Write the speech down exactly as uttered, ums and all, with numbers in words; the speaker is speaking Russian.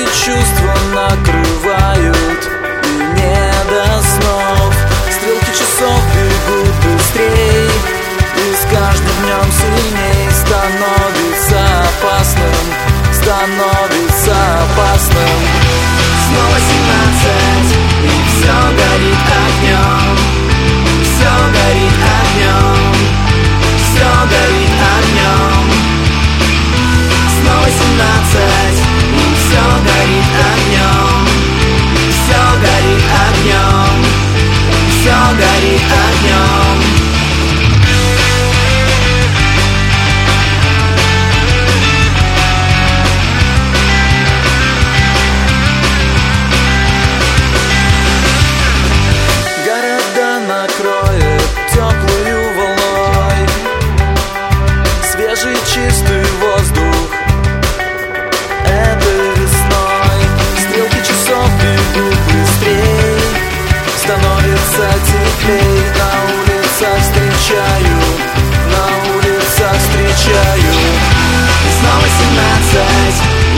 чувства накрывают, и не до снов. Стрелки часов бегут быстрей, и с каждым днем сильней становится опасным, становится опасным. Снова семнадцать, и все горит огнем, все горит огнем, все горит огнем. Снова семнадцать, и все горит огнем, все горит огнем, все горит огнем. Накроет теплую волной свежий чистый воздух этой весной. Стрелки часов бегут быстрей, становится теплей. На улицах встречаю, на улицах встречаю. И снова семнадцать,